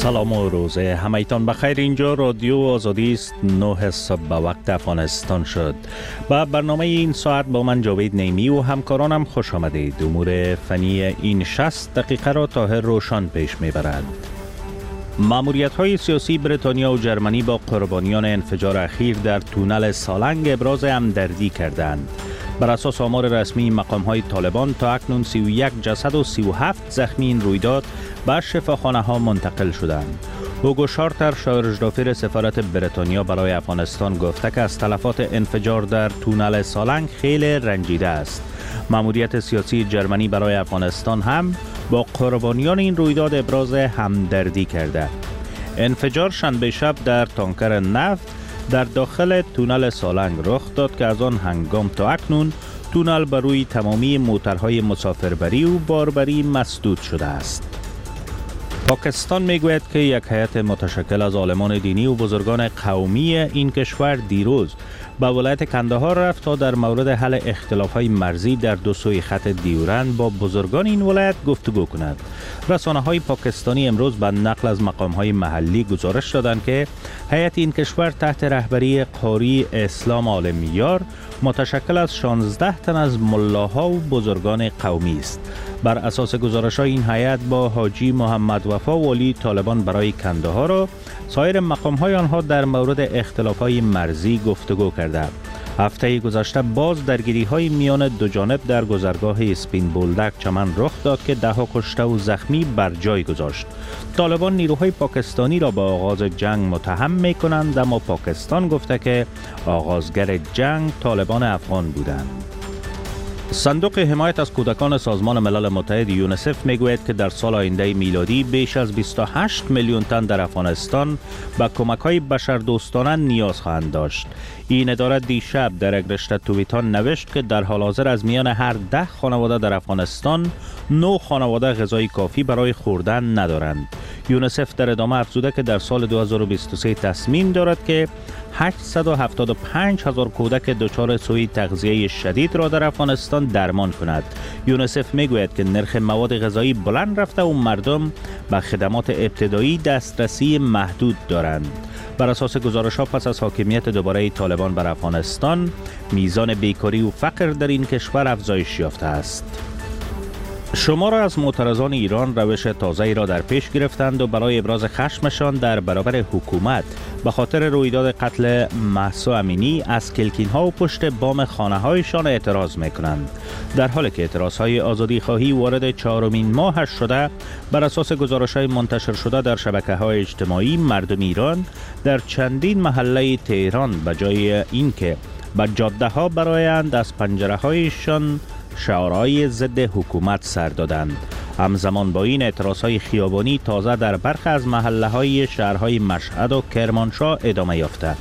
سلام و روزه همایتان بخیر. اینجا رادیو آزادی است. 9 صبح به وقت افغانستان شد. با برنامه این ساعت با من جاوید نیمی و همکارانم خوش آمدید. امور فنی این 60 دقیقه را طاهر روشن پیش میبرد. ماموریت‌های سیاسی بریتانیا و جرمنی با قربانیان انفجار اخیر در تونل سالنگ ابراز همدردی کردند. بر اساس آمار رسمی مقام‌های طالبان تا اکنون 31 جسد و 37 زخمی این رویداد به شفاخانه‌ها منتقل شدند. هوگو شارتر شاورجدافیر سفارت بریتانیا برای افغانستان گفته که از تلفات انفجار در تونل سالنگ خیلی رنجیده است. ماموریت سیاسی جرمنی برای افغانستان هم با قربانیان این رویداد ابراز همدردی کرده. انفجار شنبه شب در تانکر نفت در داخل تونل سالنگ رخ داد که از آن هنگام تا اکنون تونل بر روی تمامی موترهای مسافربری و باربری مسدود شده است. پاکستان میگوید که یک هیئت متشکل از عالمان دینی و بزرگان قومی این کشور دیروز به ولایت کندهار رفت تا در مورد حل اختلاف‌های مرزی در دو سوی خط دیورند با بزرگان این ولایت گفتگو کند. رسانه‌های پاکستانی امروز به نقل از مقام‌های محلی گزارش دادند که هیئت این کشور تحت رهبری قاری اسلام عالمیار متشکل از 16 تن از ملاها و بزرگان قومی است. بر اساس گزارش‌های این هیئت با حاجی محمد وفا والی طالبان برای کندهار و سایر مقام‌های آنها در مورد اختلاف‌های مرزی گفتگو کرده. هفته گذشته باز درگیری‌های میان دو جانب در گذرگاه اسپین بولدک چمن رخ داد که 10 کشته و زخمی بر جای گذاشت. طالبان نیروهای پاکستانی را به آغاز جنگ متهم می‌کنند، اما پاکستان گفته که آغازگر جنگ طالبان افغان بودند. صندوق حمایت از کودکان سازمان ملل متحد یونیسف میگوید که در سال آینده میلادی بیش از 28 میلیون تن در افغانستان به کمک‌های بشردوستانه نیاز خواهند داشت. این اداره دیشب در یک رشته توییتان نوشت که در حال حاضر از میان هر 10 خانواده در افغانستان 9 خانواده غذای کافی برای خوردن ندارند. یونیسف در ادامه افزوده که در سال 2023 تصمیم دارد که 875,000 کودک دچار سوء تغذیه شدید را در افغانستان درمان کند. یونیسف میگوید که نرخ مواد غذایی بلند رفته و مردم به خدمات ابتدایی دسترسی محدود دارند. بر اساس گزارش‌ها پس از حاکمیت دوباره طالبان بر افغانستان، میزان بیکاری و فقر در این کشور افزایش یافته است. شمار از معترضان ایران روش تازه‌ای را در پیش گرفتند و برای ابراز خشمشان در برابر حکومت به خاطر رویداد قتل مهسا امینی از کلکین‌ها و پشت بام خانه‌هایشان اعتراض می‌کنند. در حالی که اعتراض‌های آزادی‌خواهی وارد 4مین ماهش شده، بر اساس گزارش‌های منتشر شده در شبکه‌های اجتماعی، مردم ایران در چندین محله تهران به جای اینکه به جاده‌ها برآیند، از پنجره‌هایشان شعارهای ضد حکومت سر دادند. همزمان با این اعتراضهای خیابانی تازه در برخی از محله‌های شهرهای مشهد و کرمانشاه ادامه یافته.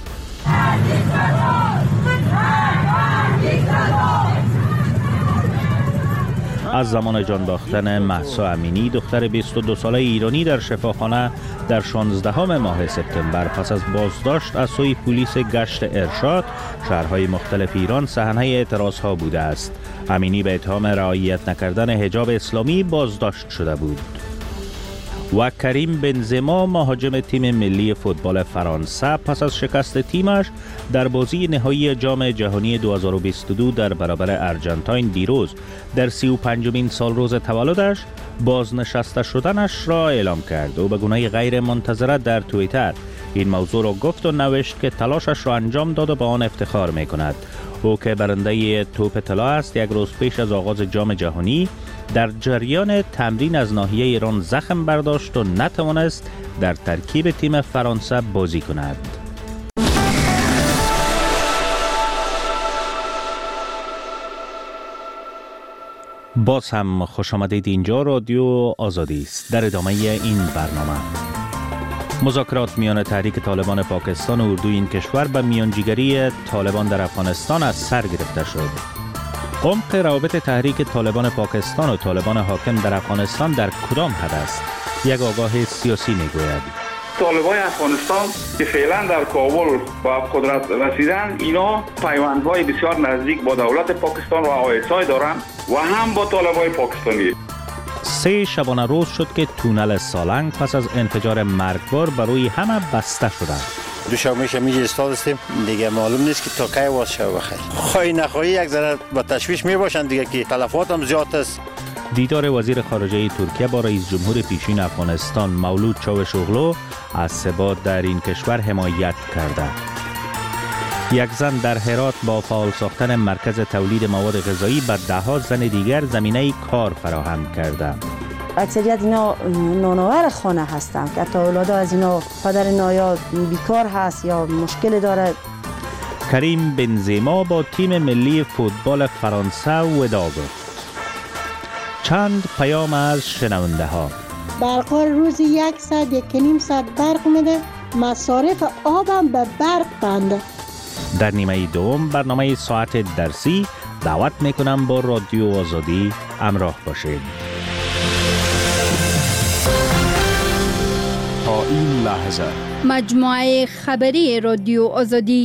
از زمان جان باختن مهسا امینی، دختر 22 ساله ایرانی در شفاخانه در 16 ماه سپتامبر پس از بازداشت از سوی پلیس گشت ارشاد، شهرهای مختلف ایران صحنه اعتراضها بوده است. امینی به اتهام رعایت نکردن حجاب اسلامی بازداشت شده بود. و کریم بنزما، مهاجم تیم ملی فوتبال فرانسه، پس از شکست تیمش در بازی نهایی جام جهانی 2022 در برابر ارژانتین دیروز در 35مین سالروز تولدش بازنشسته شدنش را اعلام کرد و به گونه غیر منتظره در توییتر این موضوع را گفت و نوشت که تلاشش را انجام داد و به آن افتخار می کند. او که برنده توپ طلا است، یک روز پیش از آغاز جام جهانی در جریان تمرین از ناحیه ایران زخم برداشت و نتوانست در ترکیب تیم فرانسه بازی کند. باز هم خوش آمدید. اینجا رادیو آزادی است. در ادامه این برنامه مذاکرات میان تحریک طالبان پاکستان و اردوی این کشور به میانجیگری طالبان در افغانستان از سر گرفته شد. عمق روابط تحریک طالبان پاکستان و طالبان حاکم در افغانستان در کدام حد است؟ یک آگاه سیاسی میگوید طالبان افغانستان که فعلا در کابل با قدرت رسیدن، اینا پیوندهای بسیار نزدیک با دولت پاکستان و آیسای دارند و هم با طالبان پاکستانی. 3 شبانه روز شد که تونل سالنگ پس از انفجار مرگبار برای همه بسته شده. دوشنبه میشه ایستاد هستیم دیگه، معلوم نیست که تا کی واز شود. بخیر خواهی نخواهی یک ذره با تشویش می باشند دیگه که تلفات هم زیاد است. دیدار وزیر خارجه ترکیه با رئیس جمهور پیشین افغانستان مولود چاوشوغلو از ثبات در این کشور حمایت کرده. یک زن در هرات با فعال ساختن مرکز تولید مواد غذایی به ده‌ها زن دیگر زمینه کار فراهم کرده. اکثریت اینا نانآور خانه هستند که تا اولادا از اینا پدر نایا بیکار هست یا مشکل داره. کریم بنزما با تیم ملی فوتبال فرانسه وداع گفت. چند پیام از شنونده ها. برقرار روزی 100-1.5 برق میده، مصارف آبم به برق بنده. در نیمه دوم برنامه ساعت درسی دعوت میکنم با رادیو آزادی همراه باشید. تا این لحظه مجموعه خبری رادیو آزادی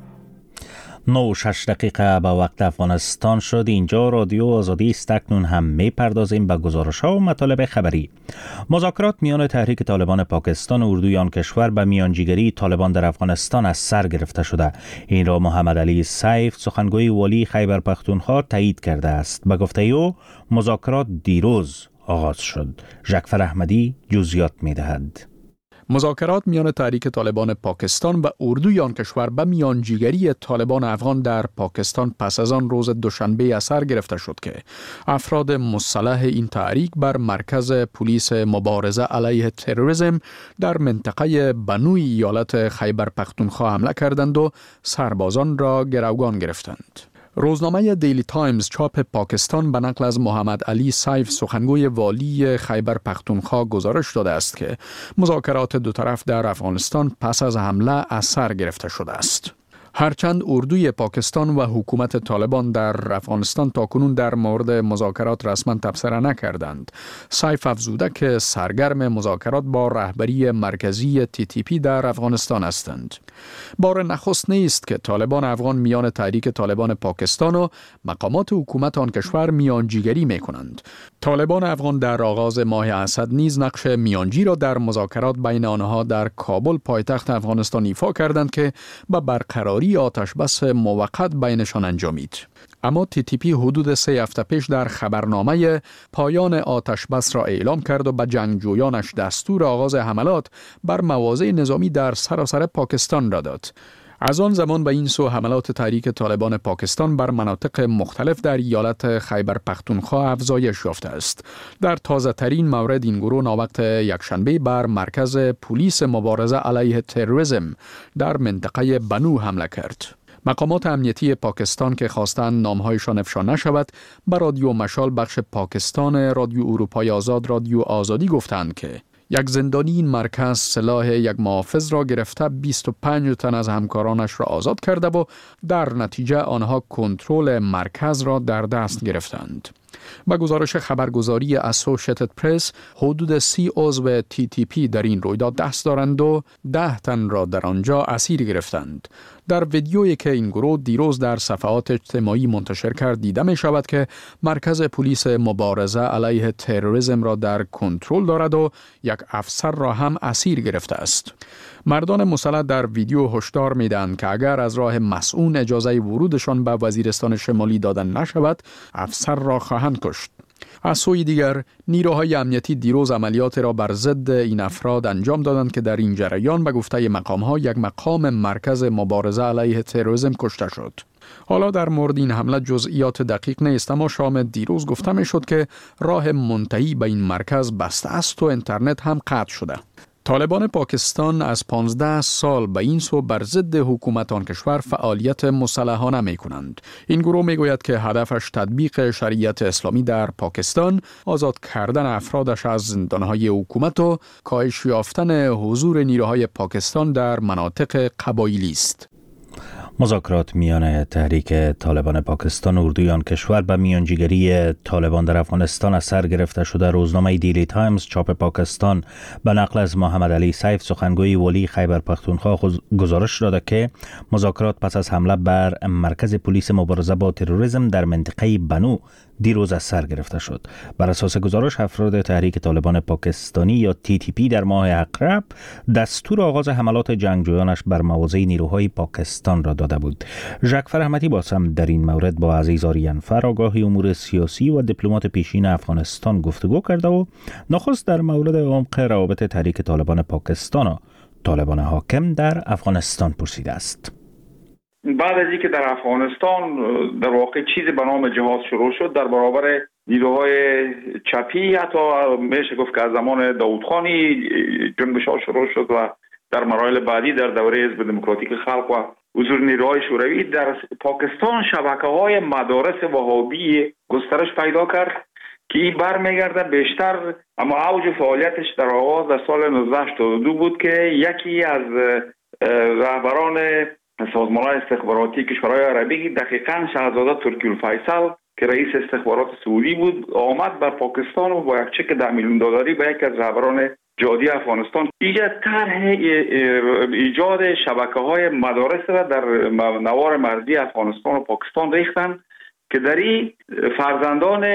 9:06 به وقت افغانستان شد. اینجا رادیو آزادی است. اکنون هم میپردازیم به گزارش‌ها و مطالب خبری. مذاکرات میان تحریک طالبان پاکستان و اردوی آن کشور به میانجیگری طالبان در افغانستان از سر گرفته شده. این را محمد علی سیف سخنگوی والی خیبر پختونخوا تایید کرده است. به گفته او مذاکرات دیروز آغاز شد. ژکفر احمدی جزئیات می‌دهد. مذاکرات میان تحریک طالبان پاکستان و اردوی آن کشور به میانجیگری طالبان افغان در پاکستان پس از آن روز دوشنبه از سر گرفته شد که افراد مسلح این تحریک بر مرکز پلیس مبارزه علیه تروریسم در منطقه بنوی ایالت خیبر پختونخوا حمله کردند و سربازان را گروگان گرفتند. روزنامه دیلی تایمز چاپ پاکستان به نقل از محمد علی سیف سخنگوی والی خیبر پختونخوا گزارش داده است که مذاکرات دو طرف در افغانستان پس از حمله از سر گرفته شده است. هرچند اردوی پاکستان و حکومت طالبان در افغانستان تاکنون در مورد مذاکرات رسما تبصره نکردند، سیف افزوده که سرگرم مذاکرات با رهبری مرکزی TTP در افغانستان هستند. بار نخست نیست که طالبان افغان میان تحریک طالبان پاکستان و مقامات حکومت آن کشور میانجیگری میکنند. طالبان افغان در آغاز ماه اسد نیز نقش میانجی را در مذاکرات بین آنها در کابل پایتخت افغانستان ایفا کردند که به برقراری آتش بس موقت بینشان انجامید. اما TTP حدود 3 هفته پیش در خبرنامه پایان آتش بس را اعلام کرد و به جنگجویانش دستور آغاز حملات بر مواضع نظامی در سراسر پاکستان را داد. از آن زمان به این سو حملات تحریک طالبان پاکستان بر مناطق مختلف در ایالت خیبر پختونخوا افزایش یافته است. در تازه ترین مورد این گروه ناوقت یکشنبه بر مرکز پلیس مبارزه علیه تروریسم در منطقه بنو حمله کرد. مقامات امنیتی پاکستان که خواستند نامهایشان افشا نشود به رادیو مشال بخش پاکستان رادیو اروپای آزاد رادیو آزادی گفتند که یک زندانی این مرکز سلاح یک محافظ را گرفته 25 تن از همکارانش را آزاد کرده و در نتیجه آنها کنترل مرکز را در دست گرفتند. با گزارش خبرگزاری اسوسییتد پرس حدود 30 عضو TTP در این رویداد دست دارند و 10 تن را در آنجا اسیر گرفتند. در ویدیویی که این گروه دیروز در صفحات اجتماعی منتشر کرد دیده می شود که مرکز پلیس مبارزه علیه تروریسم را در کنترل دارد و یک افسر را هم اسیر گرفته است. مردان مسلح در ویدیو هشدار میدهند که اگر از راه مسئول اجازه ورودشان به وزیرستان شمالی داده نشود، افسر را خواهند کشت. از سوی دیگر نیروهای امنیتی دیروز عملیات را بر ضد این افراد انجام دادند که در این جریان به گفته مقام‌ها یک مقام مرکز مبارزه علیه تروریسم کشته شد. حالا در مورد این حمله جزئیات دقیق نیست، اما شام دیروز گفته میشد که راه منتهی به این مرکز بسته است و اینترنت هم قطع شده. طالبان پاکستان از 15 سال به این سو بر ضد حکومت آن کشور فعالیت مسلحانه می کنند. این گروه می گوید که هدفش تطبیق شریعت اسلامی در پاکستان، آزاد کردن افرادش از زندانهای حکومت و کاهش یافتن حضور نیروهای پاکستان در مناطق قبایلی است. مذاکرات میان تحریک طالبان پاکستان و اردوی آن کشور به میانجیگری طالبان در افغانستان از سر گرفته شده. روزنامه دیلی تایمز چاپ پاکستان به نقل از محمد علی سیف سخنگوی والی خیبر پختونخوا گزارش داده که مذاکرات پس از حمله بر مرکز پلیس مبارزه با تروریسم در منطقه بنو دیروز از سر گرفته شد. بر اساس گزارش افراد تحریک طالبان پاکستانی یا TTP در ماه اقرب دستور آغاز حملات جنگجویانش بر مواضع نیروهای پاکستان را داده بود. ژک فرحمتی باز هم در این مورد با عزیز آریانفر آگاه امور سیاسی و دیپلمات پیشین افغانستان گفتگو کرده و نخست در مورد عمق روابط تحریک طالبان پاکستان و طالبان حاکم در افغانستان پرسیده است. بعد از اینکه در افغانستان در واقع چیزی به نام جهاد شروع شد در برابر نیروهای چپی، حتی میشه گفت که از زمان داودخانی جنبش‌ها شروع شد و در مراحل بعدی در دوره حزب دموکراتیک خلق و حضور نیروهای شوروی در پاکستان شبکه‌های مدارس وهابی گسترش پیدا کرد که این برمیگرده بیشتر، اما اوج فعالیتش در آغاز در سال 1982 بود که یکی از رهبران سازمان‌های استخباراتی کشورهای عربی، دقیقاً شاهزاده ترکی الفیصل که رئیس استخبارات سعودی بود، آمد بر پاکستان و با یک چک $10 میلیون به یکی از رهبران جهادی افغانستان طرح ایجاد شبکه‌های مدارس را در نوار مرزی افغانستان و پاکستان ریختند که در این فرزندان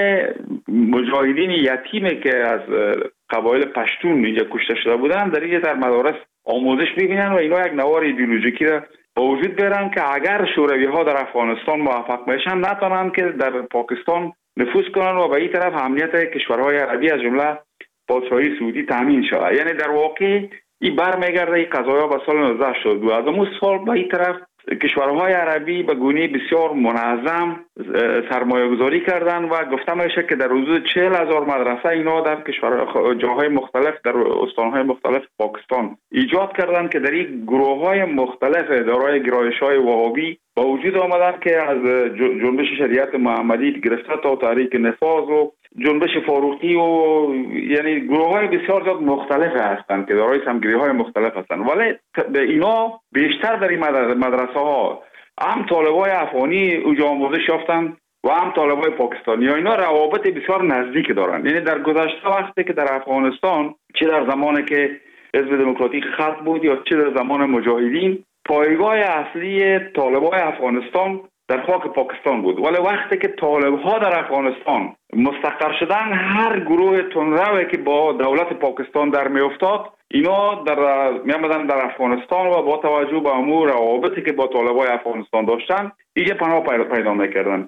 مجاهدین یتیمی که از قبایل پشتون اینجا کشته شده بودند در مدارس آموزش ببینن و اینا یک نوار ایدئولوژیکی را با وجود بیارن که اگر شوروی ها در افغانستان موفق بشن نتونن که در پاکستان نفوذ کنن و به این طرف امنیت کشورهای عربی از جمله پادشاهی سعودی تامین شود. یعنی در واقع این برمیگرده این قضایا به سال 1982. از اون سال به این طرف کشورهای عربی به گونه بسیار منظم سرمایه گذاری کردن و گفته میشه که در حدود 40,000 مدرسه اینا در جاهای مختلف در استانهای مختلف پاکستان ایجاد کردن که در این گروه‌های مختلف دارای گرایش‌های وهابی با وجود آمدن که از جنبش شریعت محمدی گرفته تا تحریک نفاذ و جنبش فاروقی و یعنی گروه‌های بسیار زیاد مختلف هستند که دارای سمگری‌های مختلف هستند، ولی اینا بیشتر در این مدرسه‌ها هم طالبای افغانی اوجا آموزش یافتند و هم طالبای پاکستانی ها. اینا روابط بسیار نزدیک دارند. یعنی در گذشته وقتی که در افغانستان چه در زمانی که حزب دموکراتیک خلق بود یا چه در زمان مجاهدین، پایگاه اصلی طالبای افغانستان در خاک پاکستان بود، ولی وقتی که طالب‌ها در افغانستان مستقر شدن هر گروه تندروی که با دولت پاکستان در میافتاد اینا میامدن در افغانستان و با توجه به امور روابطی که با طالبای افغانستان داشتن اینجا پناه پیدا میکردن،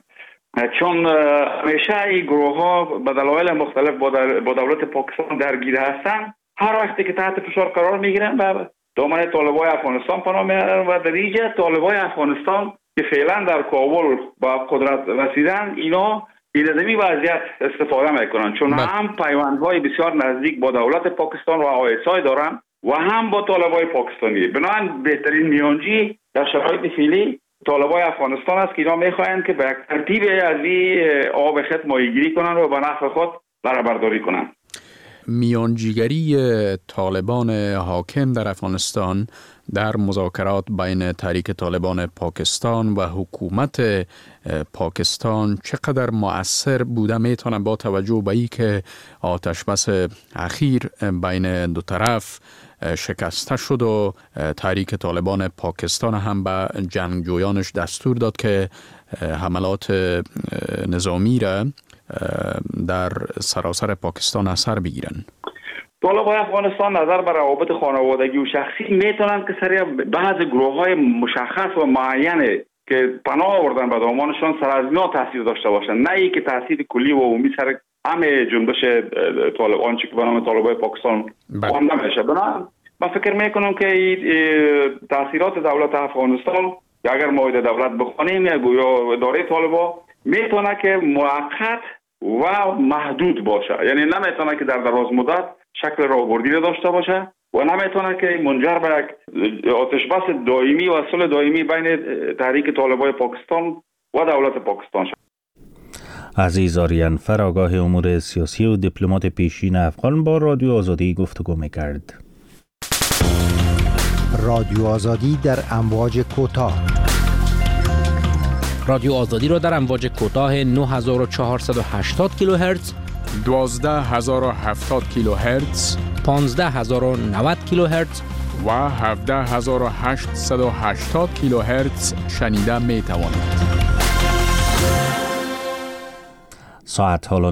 چون همیشه این گروه ها به دلایل مختلف با دولت پاکستان درگیر هستن. هر وقتی که تحت فشار قرار میگیرن به دامن طالبای افغانستان پناه میبرن و در اینجا طالبای افغانستان که فعلا در کابل با قدرت رسیدن اینا این از این وضعیت استفاده میکنن، چون هم پیوندهای بسیار نزدیک با دولت پاکستان و آیسای دارن و هم با طالبای پاکستانی. بنابراین بهترین میانجی در شرایط فعلی طالبای افغانستان است که اینا میخواهند که به یک ترتیب از این آب خط ماهیگیری کنن و به نفع خود بهره برداری کنن. میانجیگری طالبان حاکم در افغانستان در مذاکرات بین تحریک طالبان پاکستان و حکومت پاکستان چقدر مؤثر بوده میتونه با توجه به این که آتش بس اخیر بین دو طرف شکسته شد و تحریک طالبان پاکستان هم به جنگجویانش دستور داد که حملات نظامی را در سراسر پاکستان اثر بگیرن. طالبان افغانستان نظر بر روابط خانوادگی و شخصی میتونن که سریع بعض گروه‌های مشخص و معینه که پناه آوردن به دامانشان سر از اینا تاثیر داشته باشن، نه ای که تاثیر کلی و عمومی سر همه جنبش طالبان چی که به نام طالبای پاکستان خوانده میشه. بنابراین من فکر میکنم که تاثیرات دولت افغانستان اگر ما دولت بخوانیم یا گویا اداره طالبان میتونه که موقت و محدود باشه، یعنی نمیتونه که در دراز مدت شکل راهبردی داشته باشه و نمیتونه که منجر به یک آتش بس دائمی و صلح دائمی بین تحریک طالبای پاکستان و دولت پاکستان شد. عزیز آریانفر آگاه امور سیاسی و دیپلمات پیشین افغان با رادیو آزادی گفتگو میکرد. رادیو آزادی در امواج کوتاه. رادیو آزادی را در امواج کوتاه 9480 کیلوهرتز، 12070 کیلوهرتز، 15090 کیلوهرتز و 17880 کیلوهرتز شنیده می توانید. ساعت حالا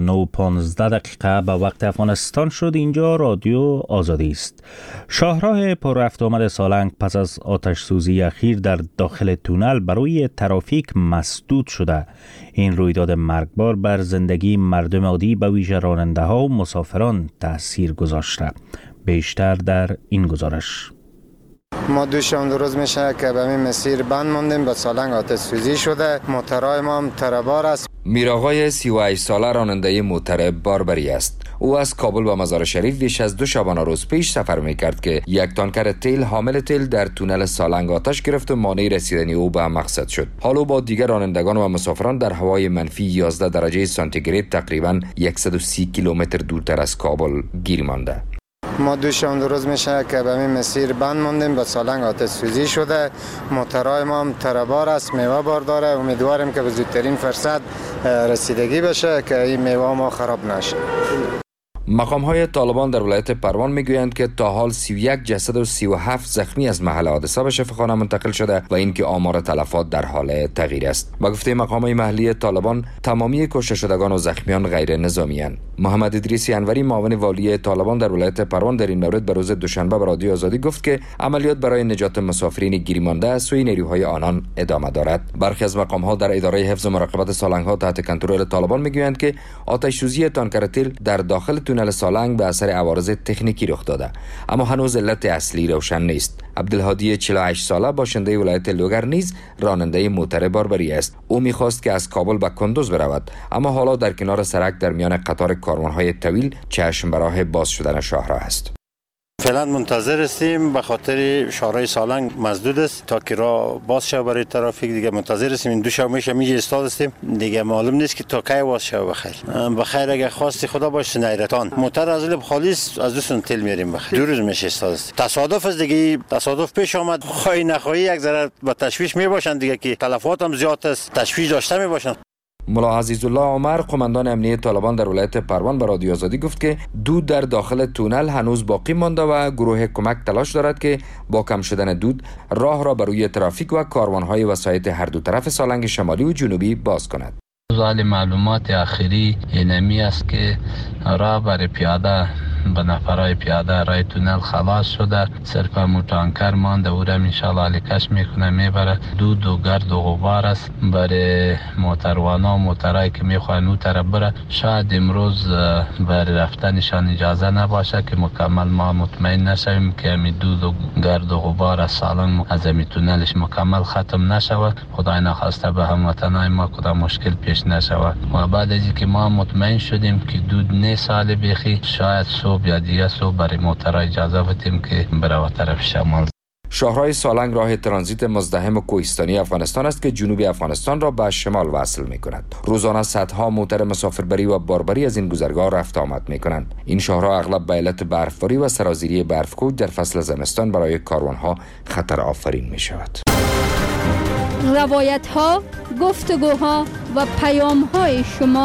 9:15 به وقت افغانستان شد. اینجا رادیو آزادی است. شاهراه پر رفت آمد سالنگ پس از آتش سوزی اخیر در داخل تونل برای ترافیک مسدود شده. این رویداد مرگبار بر زندگی مردم عادی به ویژه راننده ها و مسافران تأثیر گذاشته. بیشتر در این گزارش. ما دوشنبه روز میشه که به این مسیر بند موندیم، به سالنگ آتش سوزی شده. موترهای ما هم تربار است. میرآقای 38 ساله راننده موتر باربری است. او از کابل به مزار شریف بیش از 2 شبانه روز پیش سفر میکرد که یک تانکر تیل حامل تیل در تونل سالنگ آتش گرفت و مانع رسیدن او به مقصد شد. حالا با دیگر رانندگان و مسافران در هوای منفی 11 درجه سانتیگراد تقریباً 130 کیلومتر دورتر از کابل گیر مانده. ما دوشنبه روز میشه که به این مسیر بند موندیم، به سالنگ آتش سوزی شده. موترهای ما هم تربار است، میوه بار داره. امیدواریم که به زودترین فرصت رسیدگی بشه که این میوه ما خراب نشه. مقام‌های طالبان در ولایت پروان میگویند که تا حال 31 جسد و 37 زخمی از محل حادثه به شفاخانه منتقل شده و اینکه آمار تلفات در حال تغییر است. با گفته مقام‌های محلی طالبان، تمامی کشته شدگان و زخمیان غیر نظامی‌اند. محمد ادریس انوری معاون والی طالبان در ولایت پروان در این مورد به روز دوشنبه به رادیو آزادی گفت که عملیات برای نجات مسافرین گیرمانده از سوی نیروهای آنان ادامه دارد. برخی از مقام‌ها در اداره حفظ و مراقبت سالنگ‌ها تحت کنترل طالبان میگویند که آتش سوزی تانکر تیل در داخل تونل سالنگ به اثر عوارض تکنیکی رخ داده، اما هنوز علت اصلی روشن نیست. عبدالهادی 48 ساله باشنده ولایت لوگر نیز راننده موتر باربری است. او می‌خواست که از کابل به کندوز برود، اما حالا در کنار سرک در میان قطار کاروان‌های طویل چشم به راه باز شدن شاهراه است. فعلا منتظر هستیم، به خاطر شاهراه سالنگ مسدود است تا که راه باز شه برای ترافیک. دیگه منتظر هستیم. این دو شب میشه میجه استاد هستیم، دیگه معلوم نیست که تا کی باز شه. بخیر اگه خواستی خدا باشه نیرتان. موتر از لب خالیست، از دوستون تل میاریم. بخیر 2 روز میشه استاد است. تصادف است دیگه، تصادف پیش آمد. خواهی نخواهی یک ذره با تشویش میباشن دیگه، که تلفات هم زیاد است، تشویش داشته میباشن. ملا عزیزالله عمر قماندان امنیه طالبان در ولایت پروان به رادیو آزادی گفت که دود در داخل تونل هنوز باقی مانده و گروه کمک تلاش دارد که با کم شدن دود راه را بر روی ترافیک و کاروان‌های وسایط هر دو طرف سالنگ شمالی و جنوبی باز کند. حال معلومات آخری اینمی است که راه برای پیاده به نفرای پیاده رای تونل خلاص شده. صرف تانکر مانده، او را انشاءالله علیکش میکنه میبره. دود و گرد و غبار است برای موتروانا و موترایی که میخواین او طرف بره. شاید امروز برای رفتنشان اجازه نباشه که مکمل ما مطمئن نشویم که همین دود و گرد و غبار از سالنگ از همین تونلش مکمل ختم نشود. خدای نخواسته به هموطنای ما کدام مشکل پیش نشود. و بعد از اینکه ما مطمئن شدیم که دود نه سال بیخی، شاید صبح یا دیگه صبح برای موترها اجازه بدیم که بره طرف شمال. شاهراه سالنگ راه ترانزیت مزدحم و کوهستانی افغانستان است که جنوب افغانستان را به شمال وصل می کند. روزانه صدها موتر مسافربری و باربری از این گذرگاه رفت آمد می کنند. این شاهراه اغلب به علت برفباری و سرازیری برفکوب در فصل زمستان برای کاروانها خطر آفرین می شود. روایت ها، گفتگوها و پیام های شما.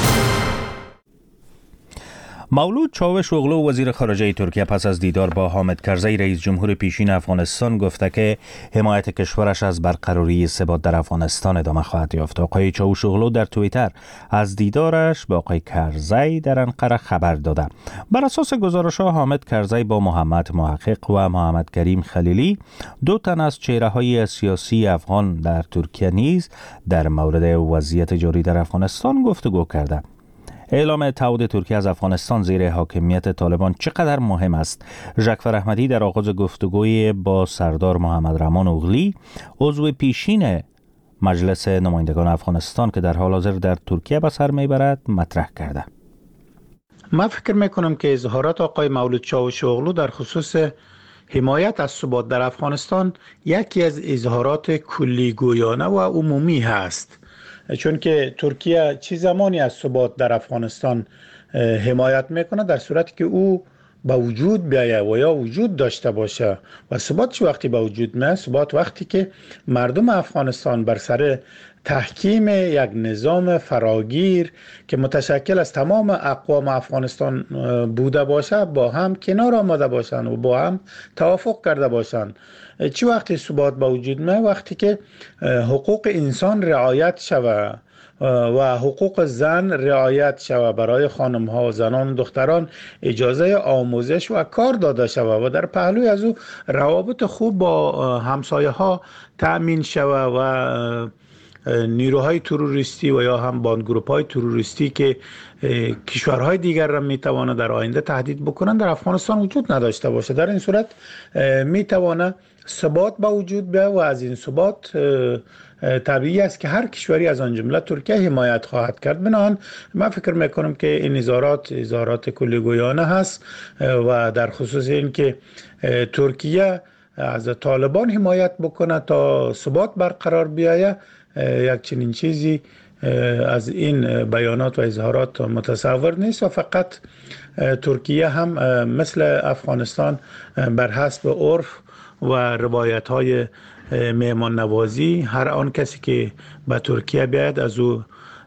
مولود چاوشوغلو وزیر خارجه ترکیه پس از دیدار با حامد کرزی رئیس جمهور پیشین افغانستان گفته که حمایت کشورش از برقراری ثبات در افغانستان ادامه خواهد یافت. آقای چاوشوغلو در توییتر از دیدارش با آقای کرزی در انقره خبر داده. بر اساس گزارش‌ها حامد کرزی با محمد محقق و محمد کریم خلیلی، 2 تن از چهره‌های سیاسی افغان در ترکیه نیز در مورد وضعیت جاری در افغانستان گفتگو کرده. اعلام تعهد ترکیه از افغانستان زیر حاکمیت طالبان چقدر مهم است؟ ژکفر احمدی در آغاز گفتگوی با سردار محمد رحمان اوغلی، عضو پیشین مجلس نمایندگان افغانستان که در حال حاضر در ترکیه به سر میبرد، مطرح کرده. من فکر میکنم که اظهارات آقای مولود چاوشوغلو در خصوص حمایت از ثبات در افغانستان یکی از اظهارات کلیگویانه و عمومی هست، چون که ترکیه چه زمانی از ثبات در افغانستان حمایت میکنه در صورتی که او به وجود بیایه و یا وجود داشته باشه. و ثبات چه وقتی به وجود میاد؟ ثبات وقتی که مردم افغانستان بر سر تحکیم یک نظام فراگیر که متشکل از تمام اقوام افغانستان بوده باشه با هم کنار آمده باشن و با هم توافق کرده باشن. چه وقتی ثبات به وجود میاد؟ وقتی که حقوق انسان رعایت شود و حقوق زن رعایت شود، برای خانم ها و زنان و دختران اجازه آموزش و کار داده شود و در پهلوی از او روابط خوب با همسایه ها تأمین شود و نیروهای تروریستی و یا هم باندگروپ های تروریستی که کشورهای دیگر را میتواند در آینده تهدید بکنند در افغانستان وجود نداشته باشه. در این صورت میتواند ثبات به وجود بیاید و از این ثبات طبیعی است که هر کشوری از آن جمله ترکیه حمایت خواهد کرد. بنابراین من فکر میکنم که این اظهارات کلیگویانه هست و در خصوص این که ترکیه از طالبان حمایت بکنه تا ثبات برقرار بیاید، یک چنین چیزی از این بیانات و اظهارات متصور نیست و فقط ترکیه هم مثل افغانستان بر حسب عرف و روایت های مهمان نوازی هر آن کسی که به ترکیه بیاید از او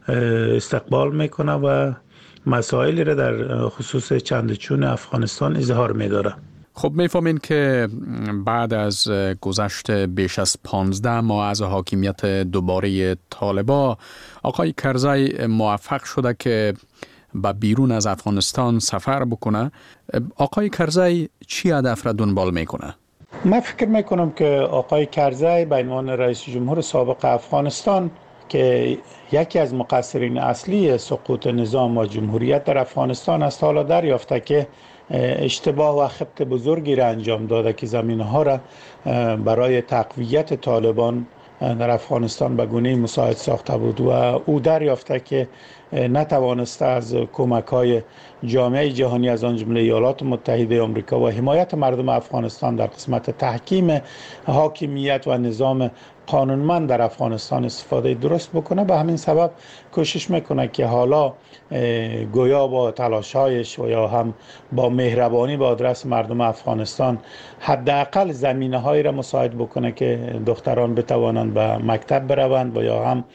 استقبال میکنه و مسائلی را در خصوص چندچون افغانستان اظهار میداره. خب میفهمین که بعد از گذشت بیش از 15 ماه از حاکمیت دوباره طالبان، آقای کرزی موفق شده که به بیرون از افغانستان سفر بکنه. آقای کرزی چی هدف را دنبال میکنه؟ من فکر میکنم که آقای کرزی به عنوان رئیس جمهور سابق افغانستان که یکی از مقصرین اصلی سقوط نظام و جمهوریت در افغانستان است، حالا دریافته که اشتباه و خطا بزرگی را انجام داده که زمینه‌ها را برای تقویت طالبان در افغانستان به گونه‌ای مساعد ساخته بود و او دریافته که نتوانسته از کمک‌های جامعه جهانی از آن جمله ایالات متحده آمریکا و حمایت مردم افغانستان در قسمت تحکیم حاکمیت و نظام قانونمند در افغانستان استفاده درست بکنه. به همین سبب کوشش میکنه که حالا گویا با تلاش‌هایش و یا هم با مهربانی به آدرس مردم افغانستان حداقل زمینه‌هایی را مساعد بکنه که دختران بتوانند به مکتب بروند و یا هم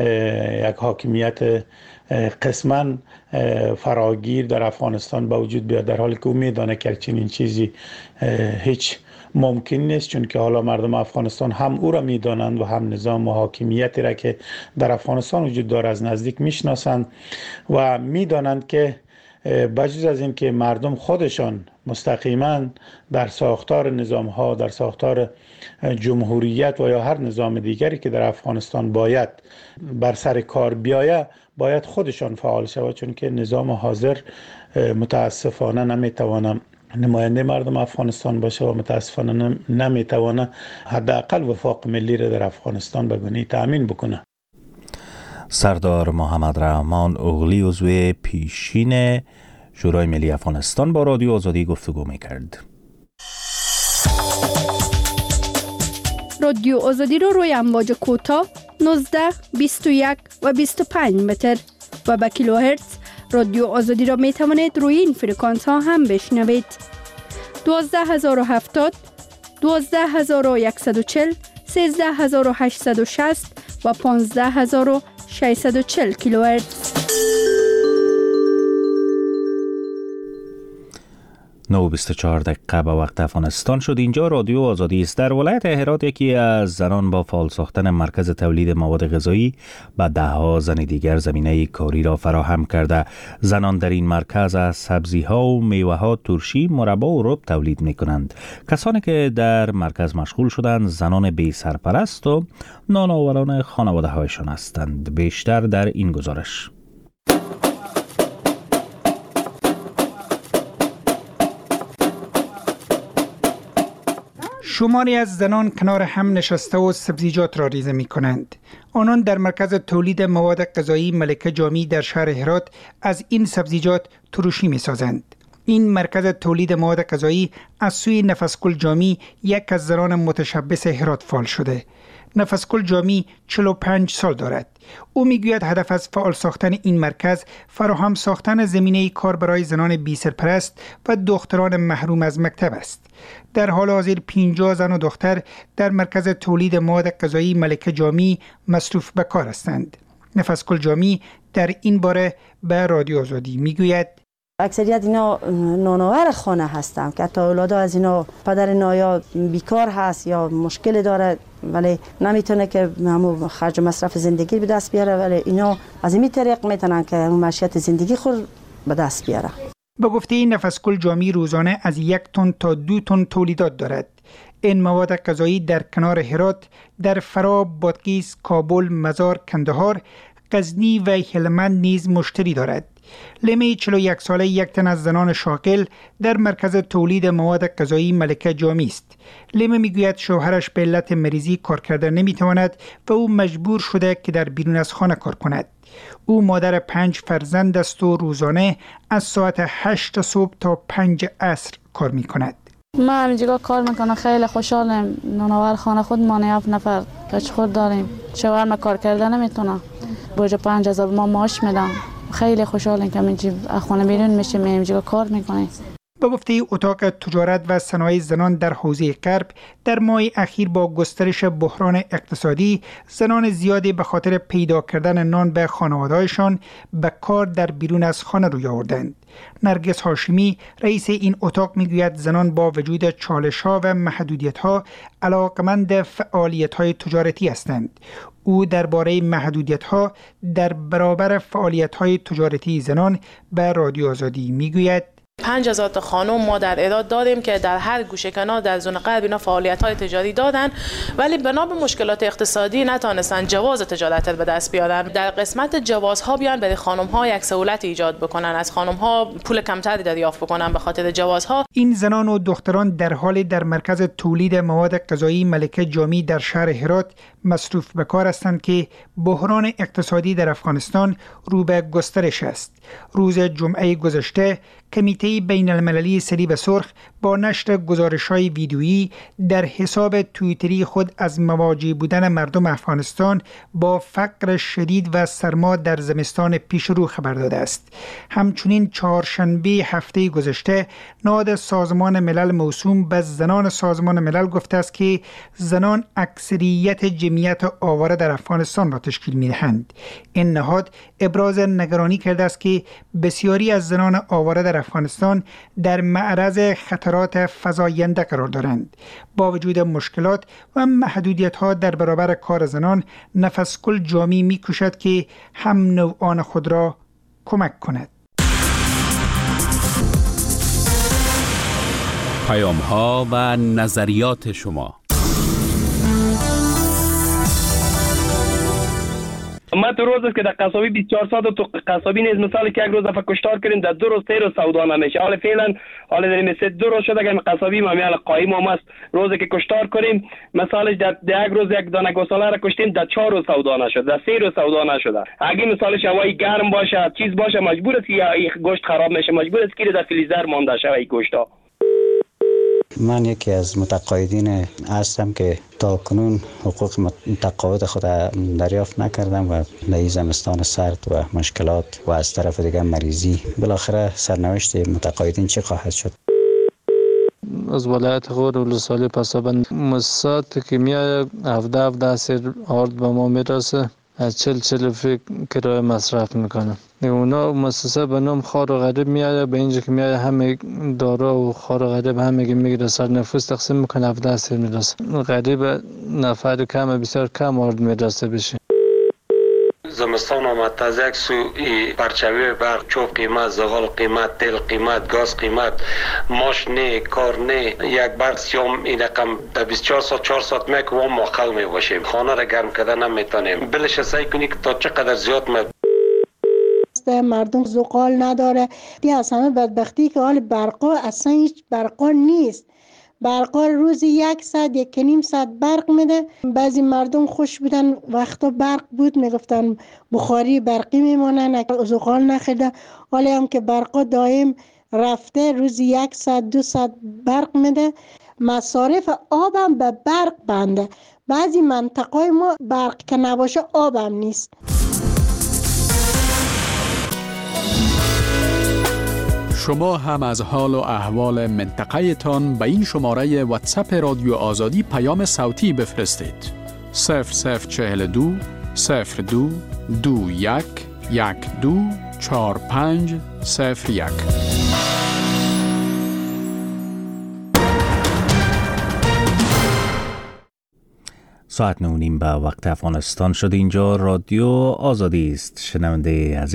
یک حاکمیت قسماً فراگیر در افغانستان به وجود بیاد، در حالی که او میدانه که چنین چیزی هیچ ممکن نیست، چون که حالا مردم افغانستان هم او را میدانند و هم نظام و حاکمیتی را که در افغانستان وجود داره از نزدیک میشناسند و میدانند که بجز از این که مردم خودشان مستقیما در ساختار نظام ها، در ساختار جمهوریت و یا هر نظام دیگری که در افغانستان باید بر سر کار بیاید، باید خودشان فعال شود، چون که نظام حاضر متاسفانه نمیتوانم نماینده مردم افغانستان باشه و متاسفانه نمیتوانه حداقل وفاق ملی را در افغانستان به گونه‌ای تأمین بکنه. سردار محمد رحمان اوغلی عضو پیشین شورای ملی افغانستان با رادیو آزادی گفتگو میکرد. رادیو آزادی رو روی امواج کوتاه 19, 21 و 25 متر و به کیلوهرتز رادیو آزادی را می توانید روی این فرکانس ها هم بشنوید. 12070 12140 13860 و 15640 کیلوهرتز. 9:24 به وقت افغانستان شد. اینجا رادیو آزادی است. در ولایت هرات یکی از زنان با فعال ساختن مرکز تولید مواد غذایی به ده‌ها زن دیگر زمینه کاری را فراهم کرده. زنان در این مرکز از سبزی‌ها و میوه‌ها ترشی، مربا و رب تولید می‌کنند. کسانی که در مرکز مشغول شدند زنان بی سرپرست و نانآوران خانواده‌هایشان هستند. بیشتر در این گزارش. شماری از زنان کنار هم نشسته و سبزیجات را ریزه می کنند. آنان در مرکز تولید مواد غذایی ملکه جامی در شهر هرات از این سبزیجات ترشی می سازند. این مرکز تولید مواد غذایی از سوی نفسگل جامی یک از زنان متشبث هرات فعال شده. نفسگل جامی 45 سال دارد. او میگوید هدف از فعال ساختن این مرکز فراهم ساختن زمینه کار برای زنان بی سرپرست و دختران محروم از مکتب است. در حال حاضر 50 زن و دختر در مرکز تولید مواد غذایی ملکه جامی مصروف به کار هستند. نفسگل جامی در این باره به رادیو آزادی میگوید: اکثریت اینا نانآور خانه هستند که تا اولاد از اینا پدر نایا بیکار هست یا مشکل داره ولی نمیتونه که همون خرج و مصرف زندگی به دست بیاره، ولی اینا از این طریق میتونن که معیشت زندگی خود به دست بیاره. به گفته نفسگل جامی روزانه از 1 تن تا 2 تن تولیدات دارد. این مواد غذایی در کنار هرات، در فرا، بادغیس، کابل، مزار، کندهار، غزنی و هلمند نیز مشتری دارد. لیمه 41 ساله یک تن از زنان شاغل در مرکز تولید مواد غذایی ملکه جامی است. لیمه میگوید شوهرش به علت مریضی کار کردن نمیتواند و او مجبور شده که در بیرون از خانه کار کند. او مادر 5 فرزند است و روزانه از ساعت 8 صبح تا 5 عصر کار میکند. ما همینجا کار میکنم، خیلی خوشحالم. نانآور خانه خود ما 7 نفر بچه داریم. شوهر ما کار کردن نمیتونه. بوجه 5000 ما معاش میدم. خیلی خوشحالم که همینجا خانه بیرون میشیم، همینجا کار میکنیم. به گفته اتاق تجارت و صنایع زنان در حوزه غرب، در ماه اخیر با گسترش بحران اقتصادی، زنان زیادی به خاطر پیدا کردن نان به خانواده‌هایشان به کار در بیرون از خانه روی آوردند. نرگس هاشمی رئیس این اتاق میگوید زنان با وجود چالش‌ها و محدودیت‌ها علاقمند فعالیت‌های تجارتی هستند. او درباره محدودیت‌ها در برابر فعالیت‌های تجارتی زنان به رادیو آزادی میگوید 5000 تا خانم ما در اعداد دادیم که در هر گوشه کنار در زون غرب اینا فعالیت‌های تجاری دادن، ولی بنا به مشکلات اقتصادی نتونستن جواز تجارت به دست بیارن. در قسمت جوازها بیان برای خانم‌ها یک سهولت ایجاد بکنن، از خانم‌ها پول کمتری دریافت بکنن به خاطر جوازها. این زنان و دختران در حال در مرکز تولید مواد غذایی ملکه جامی در شهر هرات مصروف به کار هستند که بحران اقتصادی در افغانستان رو به گسترش است. روز جمعه گذشته کمیته بین المللی صلیب سرخ با نشر گزارش‌های ویدیویی در حساب توییتری خود از مواجه بودن مردم افغانستان با فقر شدید و سرما در زمستان پیش رو خبر داده است. همچنین چهارشنبه هفته گذشته نهاد سازمان ملل موسوم به زنان سازمان ملل گفته است که زنان اکثریت جمعیت آواره در افغانستان را تشکیل می‌دهند. این نهاد ابراز نگرانی کرده است که بسیاری از زنان آواره در افغانستان در معرض خطرات فزاینده قرار دارند. با وجود مشکلات و محدودیت‌ها در برابر کار زنان، نفسگل جامی می‌کوشد که هم نوعان خود را کمک کند. پیام‌ها و نظریات شما. ما تو روز است که در قصابی 24 ساعت تو قصابی نیز مثال که یک روز دفعه کشتار کردیم در 2 روز 3 روز سودا نمیشه. حالا فعلا حالا داریم 2 روز شده که قصابی ما میال قایم هم است. روزی که کشتار کنیم مثالش در یک روز یک دانه گوساله را کشتیم در 4 روز سودا نشد، در 3 روز سودا نشده. اگه مثالش هوای گرم باشه چیز باشه مجبور است که گوشت خراب میشه، مجبور است که در فریزر مانده شه این گوشتا. من یکی از متقاعدین هستم که تا کنون حقوق متقاعد خود دریافت نکردم و در زمستان سرد و مشکلات و از طرف دیگر مریضی بالاخره سرنوشت متقاعدین چه خواهد شد؟ از ولایت غور ولسوالی پسابند مصاد که میاد 17 سر آرد به ما میرسه، از 40 فکر کرایه مصرف میکنم. اونا مؤسسه به نام خار و غریب میاد، به اینجا که میاد همه دارا و خار و غریب همه که میگیره سر نفوس تقسیم میکنه 17 سر میرسه. غریب نفر کم بسیار کم آرد میرسه بشه. زمستان آمد از یک سو پرچوی برق چوب قیمت، زغال قیمت، تیل قیمت، گاز قیمت، ماش نه، کار نه، یک برق سیام این رقم در 24 ساعت 4 ساعت میک و ما خل می باشیم، خانه را گرم کردن نمیتونیم. بلش سعی کنی که تا چقدر زیاد مردم زغال نداره. دی از همه بدبختی که حال برقا اصلا هیچ برقا نیست. برقا روزی 1 ساعت 1.5 ساعت برق میده. بعضی مردم خوش بودن وقتا برق بود میگفتن بخاری برقی میمونن، زغال نخیده. حالا هم که برقا دائم رفته روزی 1 ساعت 2 ساعت برق میده. مصارف آبم به برق بنده. بعضی منطقه ما برق که نباشه آبم نیست. شما هم از حال و احوال منطقه تان به این شماره واتساپ رادیو آزادی پیام صوتی بفرستید. 0042 02 21 12 45 01. ساعت 9:30 به وقت افغانستان شد. اینجا رادیو آزادی است. شنونده عزیز